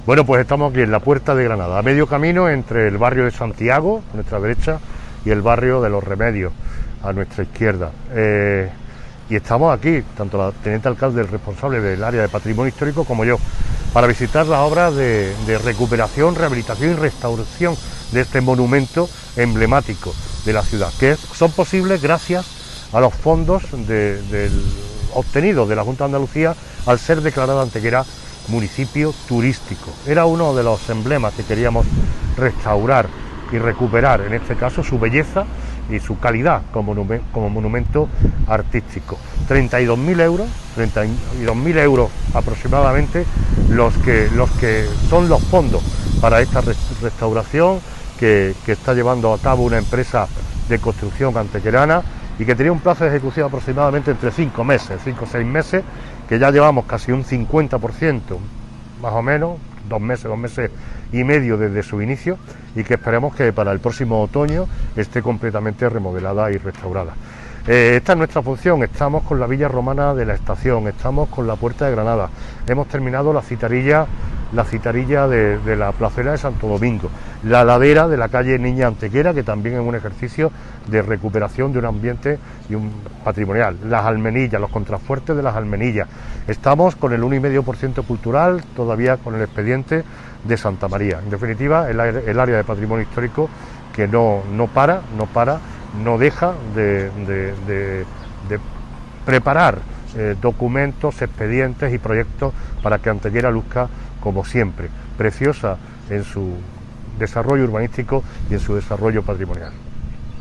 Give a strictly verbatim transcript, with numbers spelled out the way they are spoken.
Bueno, pues estamos aquí en la Puerta de Granada, a medio camino entre el barrio de Santiago, a nuestra derecha, y el barrio de Los Remedios, a nuestra izquierda. Eh, y estamos aquí, tanto la teniente alcalde, el responsable del área de patrimonio histórico, como yo, para visitar las obras de, de recuperación, rehabilitación y restauración de este monumento emblemático de la ciudad, que es, son posibles gracias a los fondos de, del, obtenidos de la Junta de Andalucía al ser declarada Antequera municipio turístico. Era uno de los emblemas que queríamos restaurar y recuperar, en este caso su belleza y su calidad como, como monumento artístico. treinta y dos mil euros, treinta y dos mil euros aproximadamente los que, los que son los fondos para esta restauración que, que está llevando a cabo una empresa de construcción antequerana y que tenía un plazo de ejecución aproximadamente entre cinco meses, cinco o seis meses, que ya llevamos casi un cincuenta por ciento, más o menos, dos meses, dos meses y medio desde su inicio, y que esperemos que para el próximo otoño esté completamente remodelada y restaurada. Eh, esta es nuestra función, estamos con la villa romana de la estación, estamos con la Puerta de Granada, hemos terminado la citarilla, la citarilla de, de la plazuela de Santo Domingo, la ladera de la calle Niña Antequera, que también es un ejercicio de recuperación de un ambiente y un patrimonial, las almenillas, los contrafuertes de las almenillas. Estamos con el uno coma cinco por ciento cultural, todavía con el expediente de Santa María. En definitiva, el, el área de patrimonio histórico que no, no para, no para, no deja de, de, de, de preparar eh, documentos, expedientes y proyectos para que Antequera luzca como siempre, preciosa en su desarrollo urbanístico y en su desarrollo patrimonial.